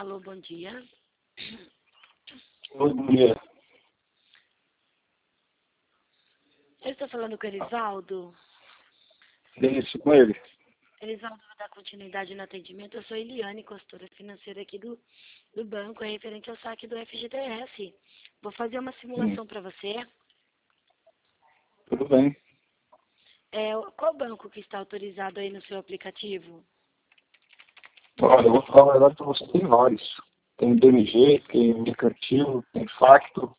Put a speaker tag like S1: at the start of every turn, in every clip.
S1: Alô, bom dia.
S2: Oi, bom dia.
S1: Eu estou falando com o Erivaldo.
S2: Isso, com ele.
S1: Erivaldo, vou dar continuidade no atendimento. Eu sou Eliane, consultora financeira aqui do banco, referente ao saque do FGTS. Vou fazer uma simulação para você.
S2: Tudo bem.
S1: Qual banco que está autorizado aí no seu aplicativo?
S2: Olha, eu vou falar a verdade para você, tem vários. Tem BMG, tem Mercantil, tem Facto.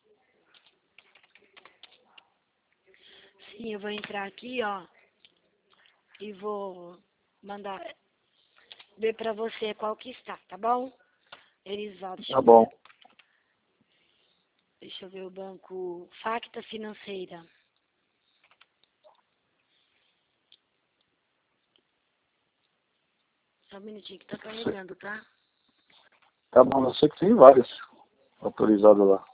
S1: Sim, eu vou entrar aqui, ó, e vou mandar ver para você qual que está, tá bom? Erivaldo,
S2: Tá bom.
S1: deixa eu ver o banco Facta Financeira. Só um minutinho que tá carregando, tá?
S2: Tá bom, eu sei que tem vários autorizados lá.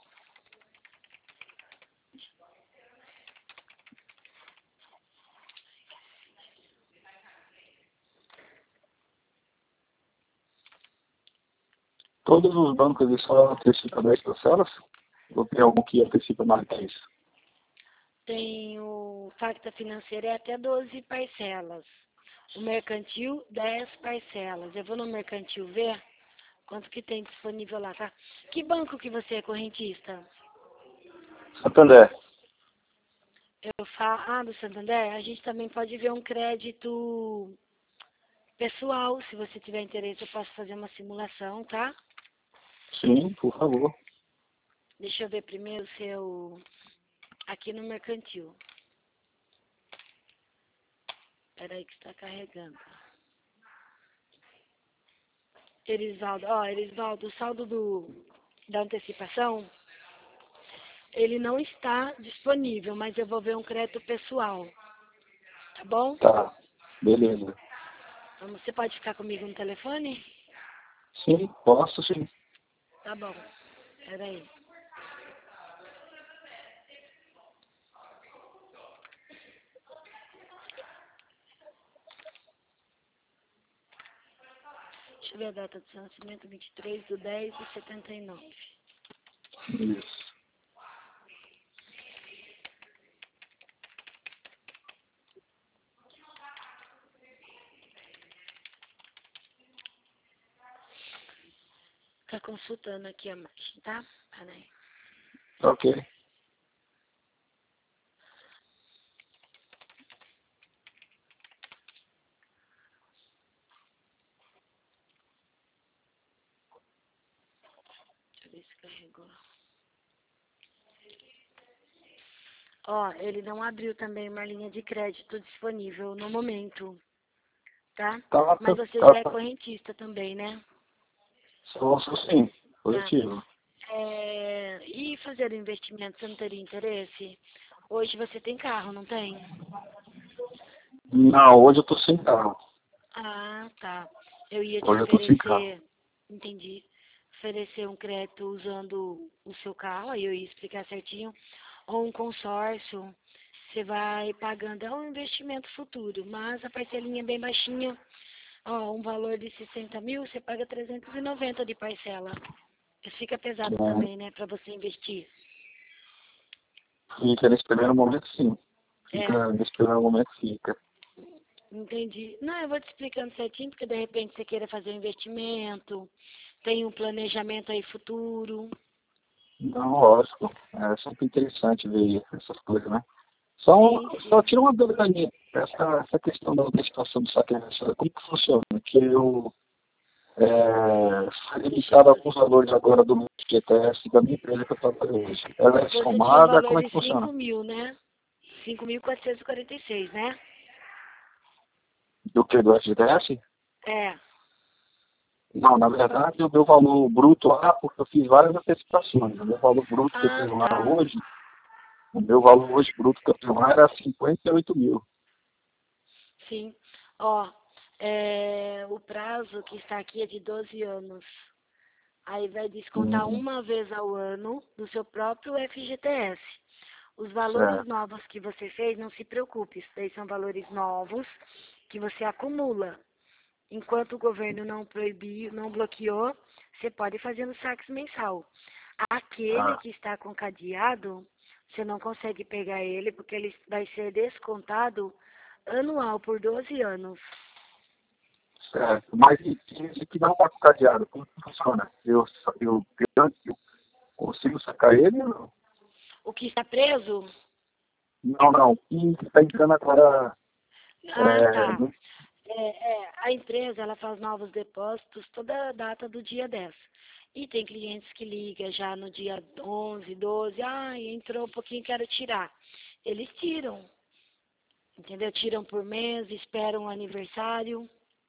S2: Todos os bancos eles só antecipam 10 parcelas? Ou tem algum que antecipa mais que isso?
S1: Tem o Facta Financeira é até 12 parcelas. O Mercantil, 10 parcelas. Eu vou no Mercantil ver quanto que tem disponível lá, tá? Que banco que você é correntista?
S2: Santander.
S1: Do Santander, a gente também pode ver um crédito pessoal. Se você tiver interesse, eu posso fazer uma simulação, tá?
S2: Sim, por favor.
S1: Deixa eu ver primeiro o seu... Aqui no Mercantil. Peraí que está carregando. Erivaldo, o saldo da antecipação, ele não está disponível, mas eu vou ver um crédito pessoal, tá bom?
S2: Tá, beleza.
S1: Então, você pode ficar comigo no telefone?
S2: Sim, posso sim.
S1: Tá bom, peraí. Deixa eu ver a data de seu nascimento, 23/10/79.
S2: Isso.
S1: Tá consultando aqui a margem, tá? Peraí.
S2: Ok.
S1: Deixa eu ver se carregou. Ó, ele não abriu também uma linha de crédito disponível no momento, tá?
S2: Tá,
S1: Mas
S2: tá,
S1: você já é
S2: tá.
S1: correntista também, né?
S2: Sou sim,
S1: Tá.
S2: positivo.
S1: E fazer investimento, você não teria interesse? Hoje você tem carro, não tem?
S2: Não, hoje eu tô sem carro.
S1: Ah, tá. Eu ia te
S2: Hoje eu tô sem carro.
S1: oferecer, entendi, oferecer um crédito usando o seu carro, aí eu ia explicar certinho, ou um consórcio, você vai pagando, é um investimento futuro, mas a parcelinha é bem baixinha, ó, um valor de 60 mil, você paga 390 de parcela. Fica pesado
S2: É,
S1: também, né, para você investir.
S2: fica nesse primeiro momento, sim.
S1: É,
S2: Fica nesse primeiro momento, fica.
S1: entendi. Não, eu vou te explicando certinho, porque de repente você queira fazer um investimento, tem um planejamento aí futuro.
S2: Não, lógico. É sempre interessante ver essas coisas, né?
S1: Sim,
S2: Só
S1: sim.
S2: tira uma dúvida minha. Essa questão da antecipação do saque reverso, como que funciona? Que eu fui
S1: Deixa eu
S2: limitado a
S1: ver.
S2: alguns valores agora do meu GTS da minha empresa que eu trabalho hoje. Ela é
S1: Você tinha um
S2: somada,
S1: valor
S2: como é
S1: de
S2: que funciona?
S1: 5 mil, né? 5.446, né?
S2: Do que do FGTS?
S1: É.
S2: Não, na verdade, o meu valor bruto lá, porque eu fiz várias antecipações. O meu valor bruto que eu
S1: Ah,
S2: tenho lá
S1: tá.
S2: hoje, o meu valor hoje bruto que eu tenho lá era 58 mil.
S1: Sim. Ó, o prazo que está aqui é de 12 anos. Aí vai descontar
S2: Hum,
S1: uma vez ao ano do seu próprio FGTS. Os valores
S2: certo.
S1: novos que você fez, não se preocupe, isso daí são valores novos que você acumula. Enquanto o governo não proibiu, não bloqueou, você pode fazer no saque mensal. Aquele
S2: Ah,
S1: que está com cadeado, você não consegue pegar ele porque ele vai ser descontado anual por 12 anos.
S2: certo. Mas e esse que não está com cadeado, como que funciona? Eu consigo sacar ele ou não?
S1: O que está preso?
S2: Não, não. E que está entrando agora.
S1: Ah,
S2: É,
S1: tá. A empresa ela faz novos depósitos toda a data do dia 10. E tem clientes que ligam já no dia 11, 12, entrou um pouquinho, quero tirar. Eles tiram, entendeu? Tiram por mês, esperam o aniversário.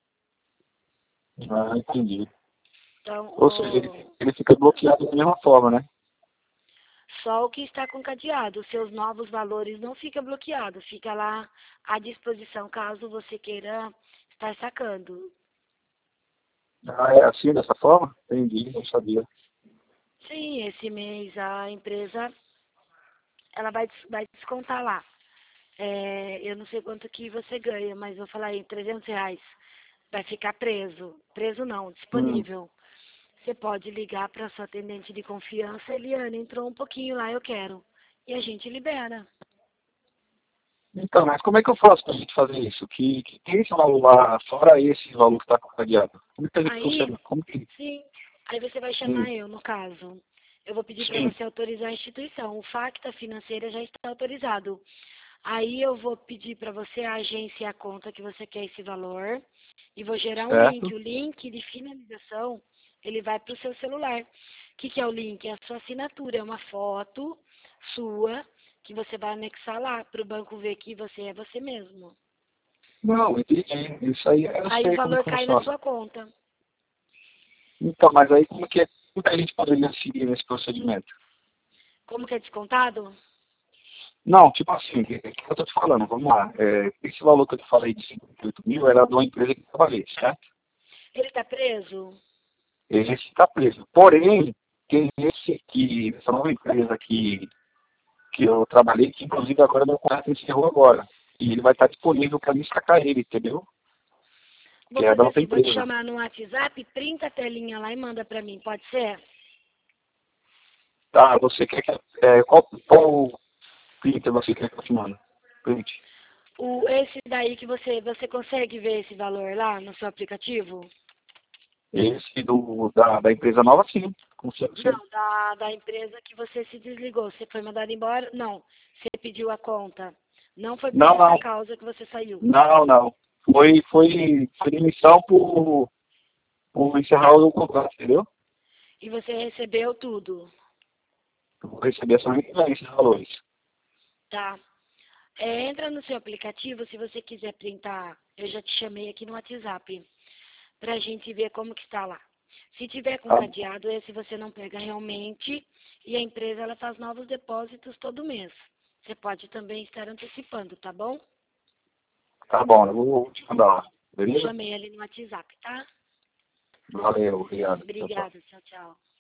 S2: entendi.
S1: Então,
S2: Ou seja, ele fica bloqueado da mesma forma, né?
S1: só o que está com cadeado, os seus novos valores não fica bloqueado, fica lá à disposição caso você queira estar sacando.
S2: Ah, é assim, dessa forma? Entendi, não sabia.
S1: Sim, esse mês a empresa ela vai descontar lá. Eu não sei quanto que você ganha, mas vou falar aí, R$ 300. Vai ficar preso. Preso não,
S2: Hum.
S1: disponível. Você pode ligar para sua atendente de confiança, Eliane, entrou um pouquinho lá, eu quero. E a gente libera.
S2: Então, mas como é que eu faço para a gente fazer isso? Que tem esse valor lá, fora esse valor que está cadeado. Como é que a gente
S1: Aí,
S2: funciona? Como que...
S1: sim, aí você vai
S2: Hum.
S1: chamar eu, no caso. Eu vou pedir para
S2: Sim,
S1: você autorizar a instituição. O FACTA financeira já está autorizado. Aí eu vou pedir para você a agência e a conta que você quer esse valor e vou gerar um link.
S2: certo.
S1: O link de finalização, ele vai para o seu celular. O que é o link? É a sua assinatura, é uma foto sua que você vai anexar lá para o banco ver que você é você mesmo.
S2: Não, entendi. Isso aí eu
S1: Aí o
S2: sei como
S1: valor cai na
S2: funciona.
S1: sua conta.
S2: Então, mas aí como que a gente poderia seguir nesse procedimento?
S1: Como que é descontado?
S2: Não, tipo assim, que eu tô te falando, vamos lá. Esse valor que eu te falei de 58 mil era de uma empresa que eu trabalhei, certo?
S1: Ele está preso?
S2: Esse está preso. Porém, tem essa nova empresa que eu trabalhei, que inclusive agora meu contrato encerrou agora. E ele vai estar disponível para mim sacar ele, entendeu?
S1: Vou
S2: Que é da
S1: fazer
S2: outra
S1: assim, vou te
S2: empresa.
S1: chamar no WhatsApp, printa a telinha lá e manda para mim, pode ser?
S2: Tá, você quer que. Qual printer você quer que eu te mande? Print.
S1: Esse daí que você consegue ver esse valor lá no seu aplicativo?
S2: Esse da empresa nova, sim. Consigo sim.
S1: Não, da empresa que você se desligou. Você foi mandado embora? Não. Você pediu a conta. Não foi por
S2: Não,
S1: justa
S2: não.
S1: causa que você saiu.
S2: Não, não. Foi demissão por encerrar o contrato, entendeu?
S1: E você recebeu tudo,
S2: Eu vou receber somente esses valores.
S1: tá? Entra no seu aplicativo, se você quiser printar, eu já te chamei aqui no WhatsApp, pra gente ver como que está lá. Se tiver com
S2: Tá,
S1: cadeado, esse você não pega realmente, e a empresa ela faz novos depósitos todo mês. Você pode também estar antecipando, tá bom?
S2: tá bom, eu vou te mandar lá. Beleza?
S1: Chamei ali no WhatsApp, tá?
S2: Valeu, obrigado. Tchau, tchau.
S1: Obrigada, tchau, tchau.